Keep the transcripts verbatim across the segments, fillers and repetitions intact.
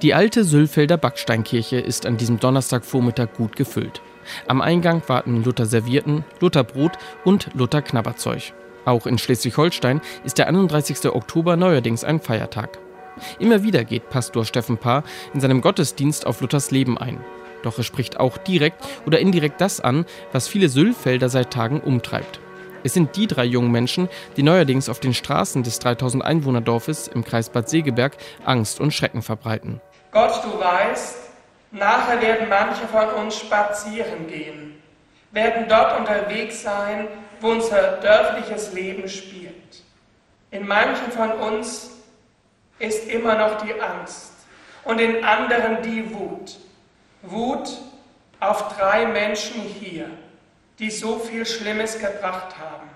Die alte Sülfelder Backsteinkirche ist an diesem Donnerstagvormittag gut gefüllt. Am Eingang warten Luther Servietten, Luther Brot und Luther Knabberzeug. Auch in Schleswig-Holstein ist der einunddreißigste Oktober neuerdings ein Feiertag. Immer wieder geht Pastor Steffen Paar in seinem Gottesdienst auf Luthers Leben ein. Doch er spricht auch direkt oder indirekt das an, was viele Sülfelder seit Tagen umtreibt. Es sind die drei jungen Menschen, die neuerdings auf den Straßen des dreitausend Einwohner-Dorfes im Kreis Bad Segeberg Angst und Schrecken verbreiten. Gott, du weißt, nachher werden manche von uns spazieren gehen, werden dort unterwegs sein, wo unser dörfliches Leben spielt. In manchen von uns ist immer noch die Angst und in anderen die Wut. Wut auf drei Menschen hier, die so viel Schlimmes gebracht haben.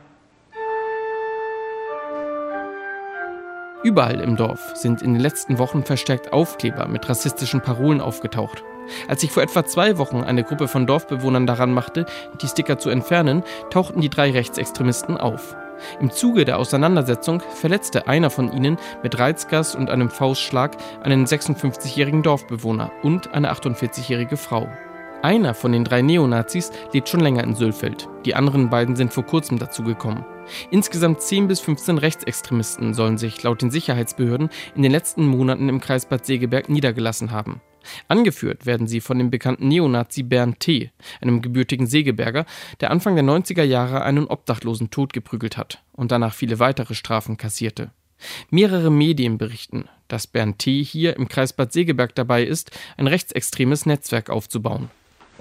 Überall im Dorf sind in den letzten Wochen verstärkt Aufkleber mit rassistischen Parolen aufgetaucht. Als sich vor etwa zwei Wochen eine Gruppe von Dorfbewohnern daran machte, die Sticker zu entfernen, tauchten die drei Rechtsextremisten auf. Im Zuge der Auseinandersetzung verletzte einer von ihnen mit Reizgas und einem Faustschlag einen sechsundfünfzigjährigen Dorfbewohner und eine achtundvierzigjährige Frau. Einer von den drei Neonazis lebt schon länger in Sülfeld. Die anderen beiden sind vor kurzem dazugekommen. Insgesamt zehn bis fünfzehn Rechtsextremisten sollen sich laut den Sicherheitsbehörden in den letzten Monaten im Kreis Bad Segeberg niedergelassen haben. Angeführt werden sie von dem bekannten Neonazi Bernd T., einem gebürtigen Segeberger, der Anfang der neunziger Jahre einen Obdachlosen totgeprügelt hat und danach viele weitere Strafen kassierte. Mehrere Medien berichten, dass Bernd T. hier im Kreis Bad Segeberg dabei ist, ein rechtsextremes Netzwerk aufzubauen.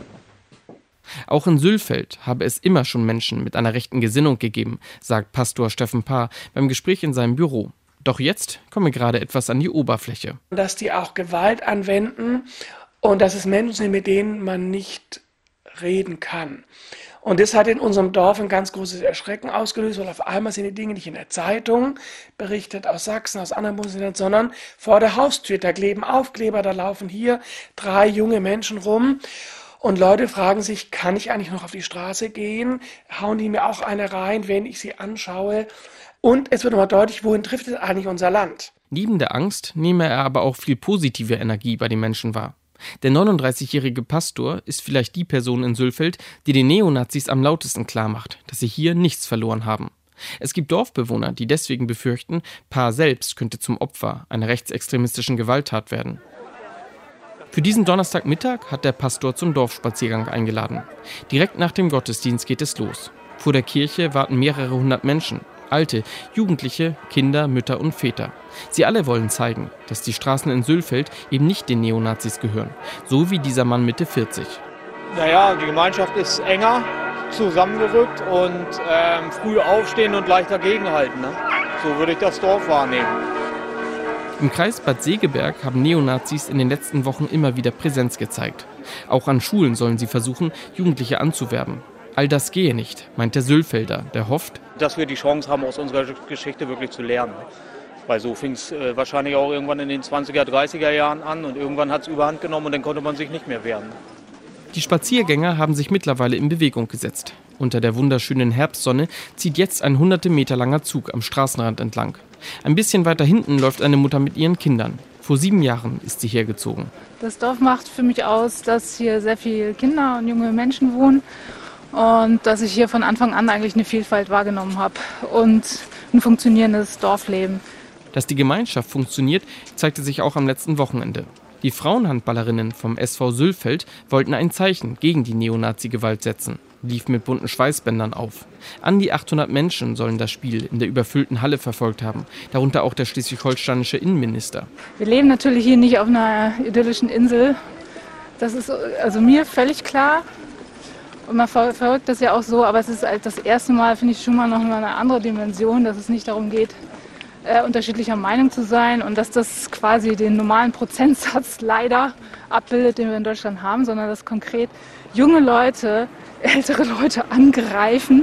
Auch in Sülfeld habe es immer schon Menschen mit einer rechten Gesinnung gegeben, sagt Pastor Steffen Paar beim Gespräch in seinem Büro. Doch jetzt komme gerade etwas an die Oberfläche. Dass die auch Gewalt anwenden und dass es Menschen sind, mit denen man nicht reden kann. Und das hat in unserem Dorf ein ganz großes Erschrecken ausgelöst, weil auf einmal sind die Dinge nicht in der Zeitung berichtet, aus Sachsen, aus anderen Bundesländern, sondern vor der Haustür. Da kleben Aufkleber, da laufen hier drei junge Menschen rum. Und Leute fragen sich, kann ich eigentlich noch auf die Straße gehen? Hauen die mir auch eine rein, wenn ich sie anschaue? Und es wird nochmal deutlich, wohin trifft es eigentlich unser Land? Neben der Angst nehme er aber auch viel positive Energie bei den Menschen wahr. Der neununddreißigjährige Pastor ist vielleicht die Person in Sülfeld, die den Neonazis am lautesten klarmacht, dass sie hier nichts verloren haben. Es gibt Dorfbewohner, die deswegen befürchten, Paar selbst könnte zum Opfer einer rechtsextremistischen Gewalttat werden. Für diesen Donnerstagmittag hat der Pastor zum Dorfspaziergang eingeladen. Direkt nach dem Gottesdienst geht es los. Vor der Kirche warten mehrere hundert Menschen. Alte, Jugendliche, Kinder, Mütter und Väter. Sie alle wollen zeigen, dass die Straßen in Sülfeld eben nicht den Neonazis gehören. So wie dieser Mann Mitte vierzig. Naja, die Gemeinschaft ist enger zusammengerückt und ähm, früh aufstehen und leicht dagegenhalten. Ne? So würde ich das Dorf wahrnehmen. Im Kreis Bad Segeberg haben Neonazis in den letzten Wochen immer wieder Präsenz gezeigt. Auch an Schulen sollen sie versuchen, Jugendliche anzuwerben. All das gehe nicht, meint der Sülfelder, der hofft, dass wir die Chance haben, aus unserer Geschichte wirklich zu lernen. Weil so fing es äh, wahrscheinlich auch irgendwann in den zwanziger, dreißiger Jahren an und irgendwann hat es überhand genommen und dann konnte man sich nicht mehr wehren. Die Spaziergänger haben sich mittlerweile in Bewegung gesetzt. Unter der wunderschönen Herbstsonne zieht jetzt ein hunderte Meter langer Zug am Straßenrand entlang. Ein bisschen weiter hinten läuft eine Mutter mit ihren Kindern. Vor sieben Jahren ist sie hergezogen. Das Dorf macht für mich aus, dass hier sehr viele Kinder und junge Menschen wohnen und dass ich hier von Anfang an eigentlich eine Vielfalt wahrgenommen habe und ein funktionierendes Dorfleben. Dass die Gemeinschaft funktioniert, zeigte sich auch am letzten Wochenende. Die Frauenhandballerinnen vom S V Sülfeld wollten ein Zeichen gegen die Neonazi-Gewalt setzen, lief mit bunten Schweißbändern auf. An die achthundert Menschen sollen das Spiel in der überfüllten Halle verfolgt haben, darunter auch der schleswig-holsteinische Innenminister. Wir leben natürlich hier nicht auf einer idyllischen Insel, das ist also mir völlig klar. Und man verfolgt das ja auch so, aber es ist halt das erste Mal, finde ich, schon mal noch eine andere Dimension, dass es nicht darum geht, Äh, unterschiedlicher Meinung zu sein und dass das quasi den normalen Prozentsatz leider abbildet, den wir in Deutschland haben, sondern dass konkret junge Leute ältere Leute angreifen.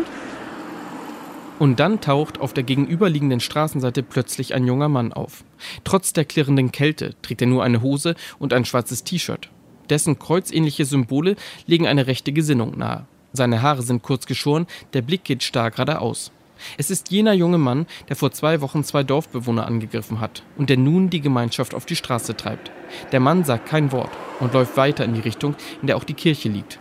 Und dann taucht auf der gegenüberliegenden Straßenseite plötzlich ein junger Mann auf. Trotz der klirrenden Kälte trägt er nur eine Hose und ein schwarzes T-Shirt. Dessen kreuzähnliche Symbole legen eine rechte Gesinnung nahe. Seine Haare sind kurz geschoren, der Blick geht starr geradeaus. Es ist jener junge Mann, der vor zwei Wochen zwei Dorfbewohner angegriffen hat und der nun die Gemeinschaft auf die Straße treibt. Der Mann sagt kein Wort und läuft weiter in die Richtung, in der auch die Kirche liegt.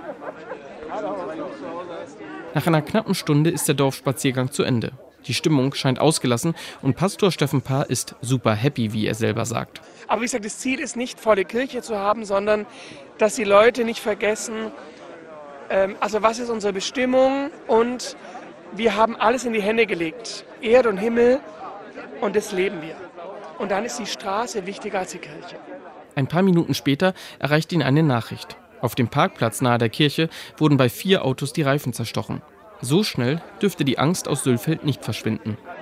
Nach einer knappen Stunde ist der Dorfspaziergang zu Ende. Die Stimmung scheint ausgelassen und Pastor Steffen Paar ist super happy, wie er selber sagt. Aber wie gesagt, das Ziel ist nicht, volle Kirche zu haben, sondern dass die Leute nicht vergessen, ähm, also was ist unsere Bestimmung, und wir haben alles in die Hände gelegt, Erde und Himmel, und das leben wir. Und dann ist die Straße wichtiger als die Kirche. Ein paar Minuten später erreicht ihn eine Nachricht. Auf dem Parkplatz nahe der Kirche wurden bei vier Autos die Reifen zerstochen. So schnell dürfte die Angst aus Sülfeld nicht verschwinden.